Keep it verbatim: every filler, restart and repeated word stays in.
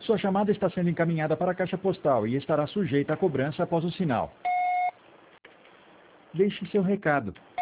Sua chamada está sendo encaminhada para a caixa postal e estará sujeita à cobrança após o sinal. Deixe seu recado.